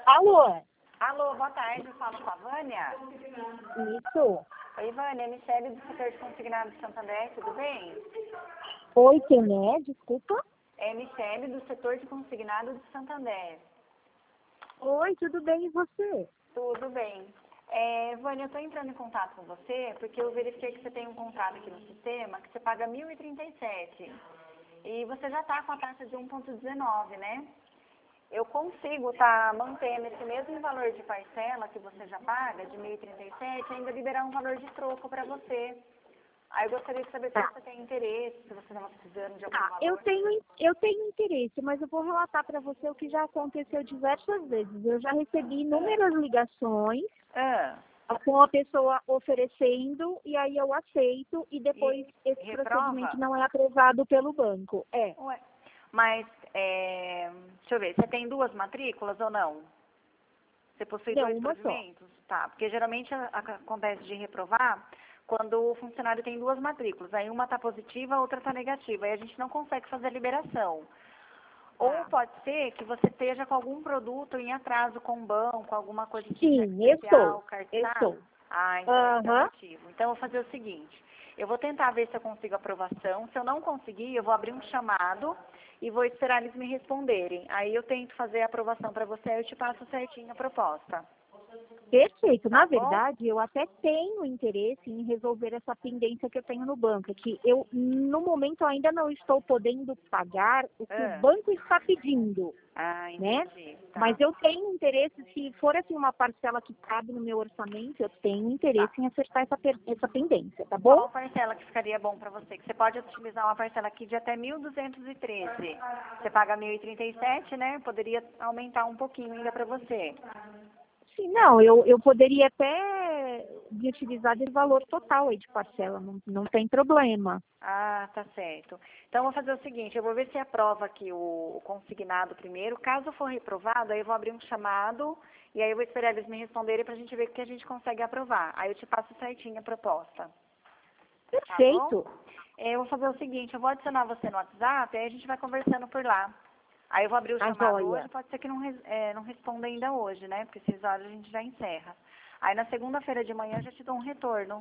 Alô? Alô, boa tarde, eu falo com a Vânia. Isso. Oi, Vânia, Michele do setor de consignado de Santander, tudo bem? Oi, quem é? Desculpa. É Michele do setor de consignado de Santander. Oi, tudo bem e você? Tudo bem. Vânia, eu estou entrando em contato com você porque eu verifiquei que você tem um contrato aqui no sistema que você paga R$ 1.037. E você já está com a taxa de 1,19, né? Eu consigo estar mantendo esse mesmo valor de parcela que você já paga, de 1.037, e ainda liberar um valor de troco para você. Aí eu gostaria de saber se você tem interesse, se você está precisando de algum valor. Eu tenho interesse, mas eu vou relatar para você o que já aconteceu diversas vezes. Eu já recebi inúmeras ligações com a pessoa oferecendo, e aí eu aceito, e depois esse procedimento não é aprovado pelo banco. Ué, mas, deixa eu ver, você tem duas matrículas ou não? Você possui Não, dois uma só. provimentos? Tá, porque geralmente acontece de reprovar quando o funcionário tem duas matrículas. Aí uma está positiva, a outra está negativa. Aí a gente não consegue fazer a liberação. Ou pode ser que você esteja com algum produto em atraso com o banco, alguma coisa de Sim, especial, eu estou. Ah, então esse é o motivo. Então eu vou fazer o seguinte, eu vou tentar ver se eu consigo aprovação. Se eu não conseguir, eu vou abrir um chamado e vou esperar eles me responderem. Aí eu tento fazer a aprovação para você, aí eu te passo certinho a proposta. Perfeito. Na verdade, eu até tenho interesse em resolver essa pendência que eu tenho no banco, que eu, no momento, ainda não estou podendo pagar o que o banco está pedindo. Ah, né? entendi. Tá. Mas eu tenho interesse, se for assim uma parcela que cabe no meu orçamento, eu tenho interesse em acertar essa pendência, tá bom? Qual parcela que ficaria bom para você? Que você pode utilizar uma parcela aqui de até 1.213. Você paga 1.037, né? Poderia aumentar um pouquinho ainda para você. Sim, não, eu poderia até me utilizar desse valor total aí de parcela, não tem problema. Ah, tá certo. Então, eu vou fazer o seguinte, eu vou ver se aprova aqui o consignado primeiro. Caso for reprovado, aí eu vou abrir um chamado e aí eu vou esperar eles me responderem para a gente ver o que a gente consegue aprovar. Aí eu te passo certinho a proposta. Perfeito. Tá bom? Eu vou fazer o seguinte, eu vou adicionar você no WhatsApp e aí a gente vai conversando por lá. Aí eu vou abrir o chamado hoje, pode ser que não responda ainda hoje, né? Porque 6 horas a gente já encerra. Aí na segunda-feira de manhã eu já te dou um retorno.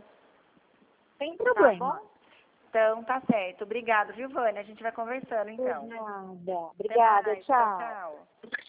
Sem problema. Tá bom? Então tá certo. Obrigada, viu, Vânia? A gente vai conversando então. Por nada. Obrigada, tchau. Tchau.